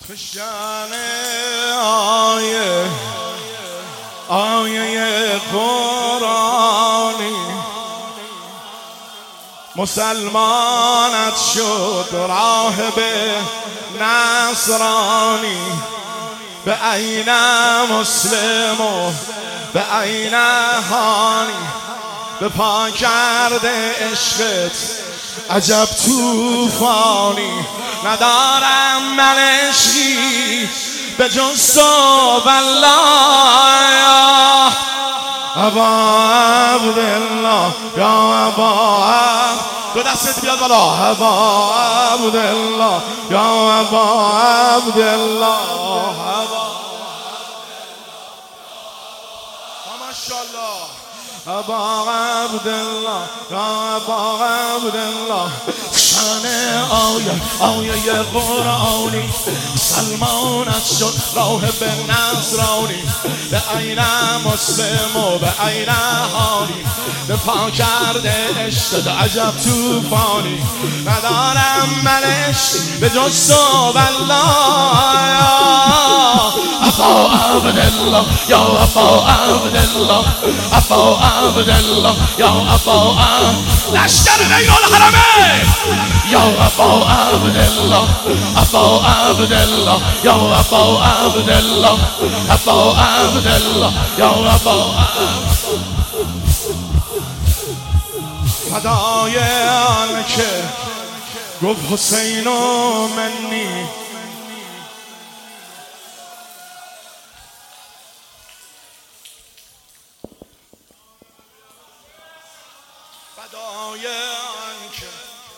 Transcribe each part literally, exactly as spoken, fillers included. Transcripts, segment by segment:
خشن آیه آیه قرآنی مسلمانت شد راهب نصرانی به عین مسلم و به عین هانی به پا کرده عشقت عجب توفانی ندارم من عشقی به جز تو والله یا ابا عبدالله یا ابا دو دستت بیاد بالا ابا عبدالله یا ابا عبدالله ماشاءالله ابا عبدالله یا ابا عبدالله شان آیه آیه قرآنی سلمانت شد راهب نصرانی به عین مسلم و به عین هانی به پا کرده عشق عجب توفانی ندارم من عشق به جز تو والله یا ابا عبدالله یا ابا عبدالله ابا عبدالله یا ابا لشکر بین الحرمین یا ابا عبدالله ابا عبدالله یا ابا عبدالله ابا عبدالله یا ابا فدای آن که گفت حسین و منی فدای آن که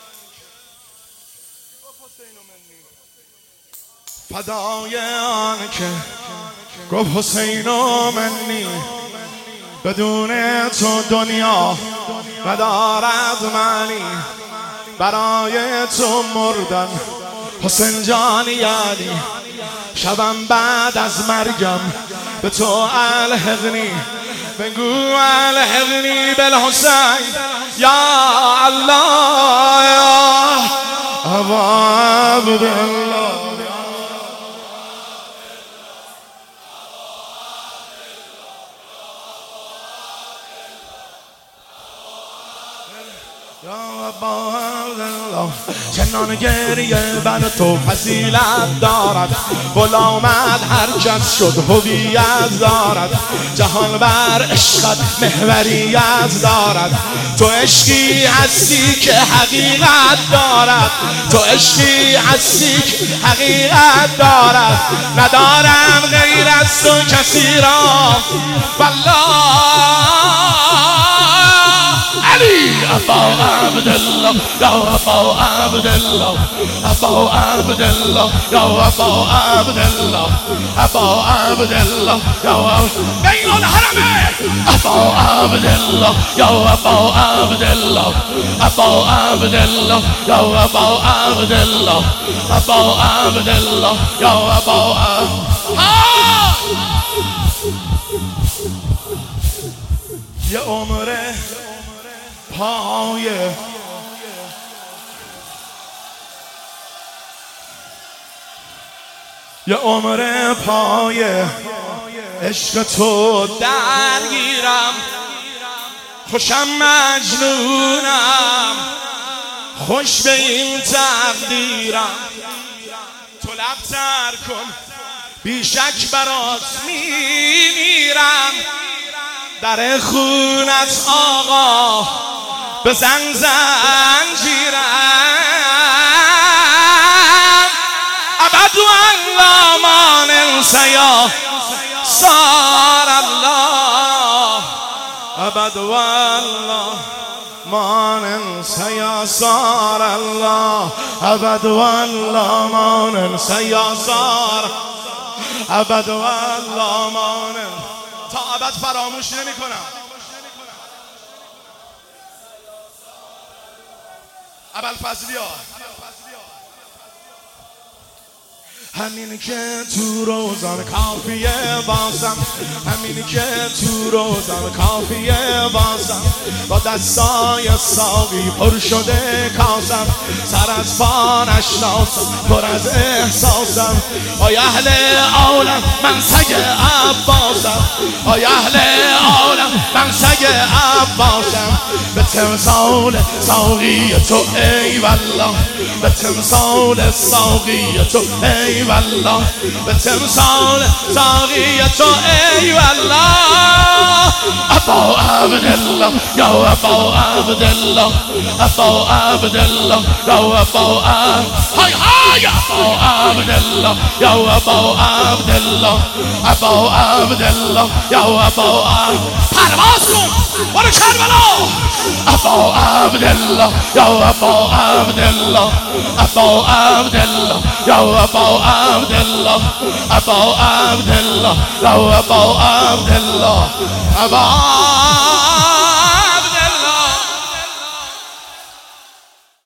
فدای آن که گفت حسین و منی بدون تو دنیا ندارد معنی برای تو مردن حسین جانی یعنی شبم بعد از مرگم به تو الحقنی بگو الحقنی بالحسین یا الله یا ابا عبدالله یا ابا عبدالله چنان گریه بر تو فضیلت دارد غلامت هر کس شد هویت دارد جهان بر عشقت محوریت دارد تو عشقی هستی که حقیقت دارد تو عشقی هستی که حقیقت دارد ندارم غیر از تو کسی را والله علی ابا عبدالله یا ابا عبدالله ابا عبدالله یا ابا عبدالله ابا عبدالله یا بین الحرمین ابا عبدالله یا ابا عبدالله ابا عبدالله یا ابا عبدالله ابا عبدالله یا ابا یه عمره پایه یه عمر پایه عشق تو درگیرم خوشم مجنونم خوش به این تقدیرم تو لب تر کن بیشک برات میمیرم در خونت آقا بزن زنجیرم ابد والله ما ننسى یا صار الله ابد والله ما ننسى یا صار الله ابد والله ما ننسى یا صار ابد والله ما ننسى تا ابد فراموش نمی کنم ابوالفضلیا همین که تو روزان کافیه بازم همین که تو روزان کافیه بازم با دستای ساقی پر شده کاسم سر از پا نشناسم پر از احساسم آی اهل عالم منسگ عباسم آی اهل عالم منسگ عباسم به تمثال ساقی تو ای والله به تمثال ساقی تو ای والله به تمثال ساقی تو ای والله ابا عبدالله یا ابا عبدالله ابا عبدالله یا ابا های های ابا عبدالله یا ابا عبدالله ابا عبدالله یا ابا پرواز کن برو کربلا ابا عبدالله یا ابا عبدالله ابا عبدالله یا ابا عبدالله ابا عبدالله یا ابا عبدالله ابا